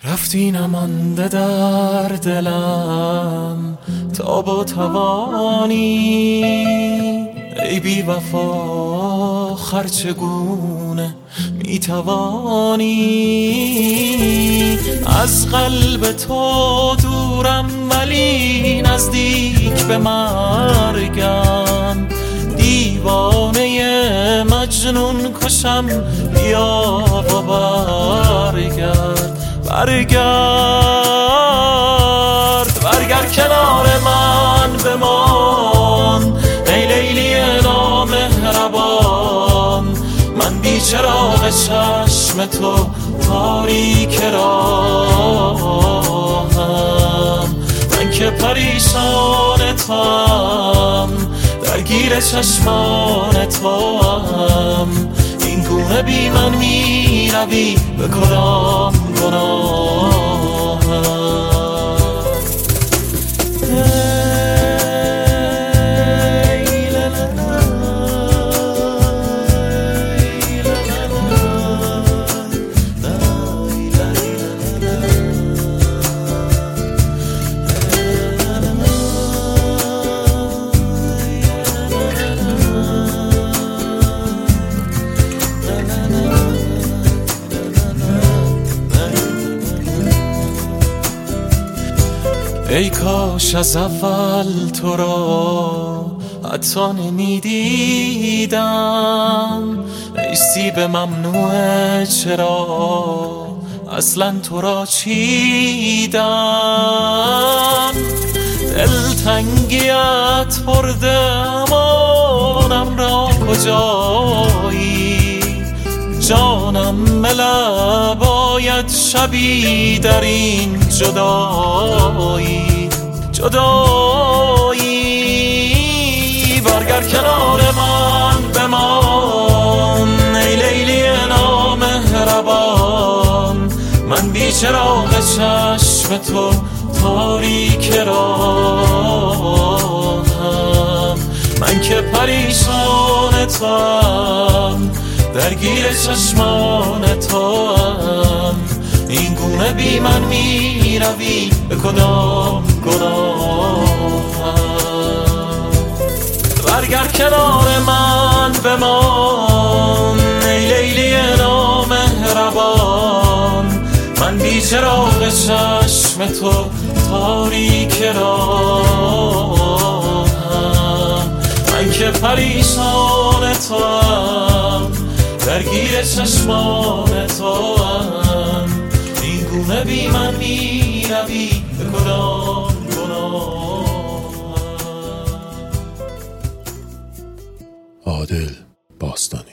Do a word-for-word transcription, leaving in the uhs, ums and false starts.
رفتی نمانده در دلم تا با توانی، ای بی وفا خرچگونه می توانی. از قلب تو دورم ولی نزدیک به مرگم، دیوانه مجنون کشم، بیا و برگرد برگرد برگرد کنار من بمان، ای لیلی نامهربان. من بی چراغ چشم تو تاریک راهم، من که پریشان توام، درگیر چشمان توام. این گونه بی من می روی به کدام گناهم؟ ای کاش از اول تو را حتی نمیدیدم، ای سیب ممنوعه چرا اصلا تو را چیدم. دلتنگیت برده امانم را کجایی، جانم مله باید شبی در این جدایی جدایی. برگرد کنار من بمان، ای لیلی نامهربان. من بی چراغ چشم تو تاریک راهم، من که پریشان توام، درگیر چشمان توام. این گونه بی من می روی به کدام گناهم؟ برگرد کنار من بمان، ای لیلی نامهربان. من بی چراغ چشم تو تاریک راهم، من که پریشان توام، درگیر چشمان توام. این گونه بی من می روی به کدام گناهم؟ عادل باستانی.